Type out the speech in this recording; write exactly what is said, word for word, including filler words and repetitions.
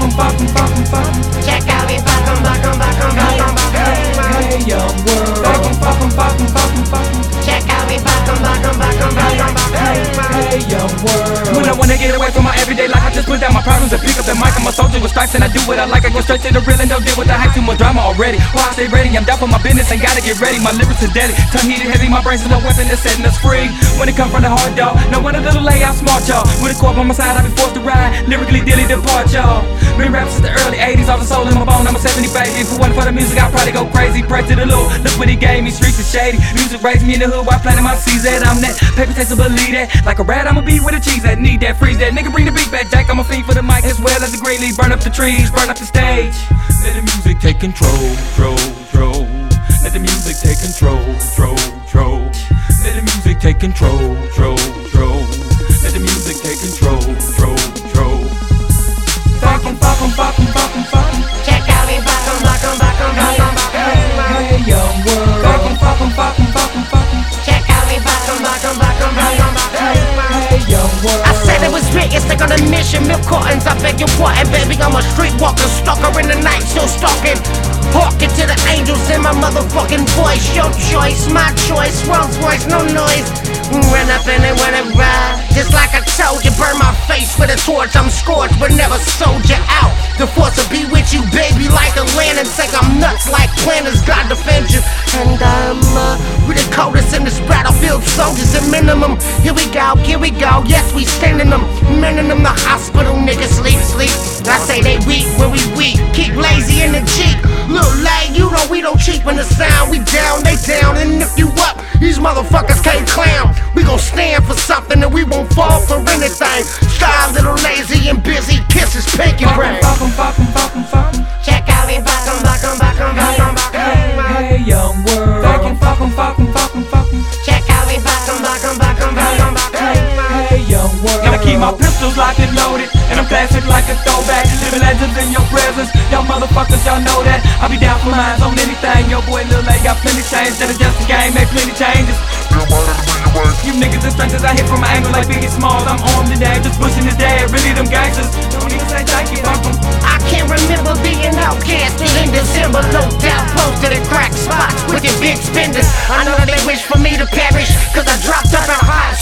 em, fuck em, fuck em, fuck em. Check out me, fuck em, fuck em, fuck em, fuck em, fuck em. Hey, young world. Fuck em, fuck em, fuck em, fuck em, fuck em. Check out me, fuck em, fuck em, fuck em, fuck em, fuck em. Hey, young world. When I wanna get away from my everyday life, I just put down my problems and pick up the mic. I'm a soldier with stripes and I do what I like. I go straight to the real and don't deal with the hype. Too much drama already. Why I stay ready? I'm down for my business and gotta get ready. My lyrics are deadly, tongue heated heavy. My brain's no weapon that's setting us free. When it come from the hard dog, no one a little lay out smart y'all. With a corp on my side, I be forced to ride. Lyrically dilly depart y'all. Been rap since the early eighties, all the soul in my bone. I'm a seventy baby. If it wasn't for the music, I'd probably go crazy. Pray to the Lord, look what he gave me. Streets is shady. Music raised me in the hood while planting my seeds. That I'm that paper taste to believe that. Like a rat, I'ma be with a cheese that need that freeze that. Nigga bring the beat back, Jack. I'm a fiend for the mic as well as the green leaf. Burn up the trees, burn up the stage. Let the music take control, control, control. Let the music take control, control, control. Let the music take control, control, control. Let the music take control, control, control. Fuck em, fuck em, fuck em, fuck em, fuck em. Check out me, fuck em, fuck em, fuck em, fuck em, fuck em. Hey, young world. Fuck em, fuck em, fuck em, fuck em, fuck em. Check out me, fuck em, fuck em, fuck em, fuck em, fuck em. Hey, young world. I said it was big, it's like on a mission. Milk cartons, I beg your pardon, baby. I'm a streetwalker, stalker in the night, still stalking. Talking to the angels in my motherfucking voice. Your choice, my choice, Rolls Royce, no noise. Run up in it when it ride. Just like I told you, burn my face with a torch. I'm scorched, but never sold you out. The force will be with you, baby, like a lantern. Think I'm nuts like planners, God defend you. And I'm uh, with the coldest in this battlefield, soldiers at minimum. Here we go, here we go, yes, we standing them. Men in them, the hospital, niggas sleep, sleep. I say they weak when we weak. Keep lazy in the Jeep. Little lay, you know we don't cheap in the sound. We down, they down, and if you up, these motherfuckers can't clown. We gon' stand for something and we won't fall for anything. Style little lazy and busy, kisses pinky ring. Fuck em, fuck em, fuck em, fuck em. Check out me, fuck em, fuck em, fuck em, fuck em, fuck em. Hey, young world. Fuck em, fuck em, fuck em, fuck em, fuck em. Check out me, fuck em, fuck em, fuck em, fuck em, fuck em. Hey, young world. Gotta keep my pistols locked and loaded, and I'm classic like a throwback. Living legends in your presence, y'all motherfuckers, y'all know that. I be down for mines on anything. Your boy Lil A got plenty change, that is just a game, make plenty changes. You niggas and strangers, I hit from my angle like Biggie Smalls. I'm armed and just pushing his dad, really them gangsters. Don't even say thank you, fuck 'em. I can't remember being outcasted in December. Low down, posted at crack spots with your big spenders. I know that they wish for me to perish, cause I dropped up in hot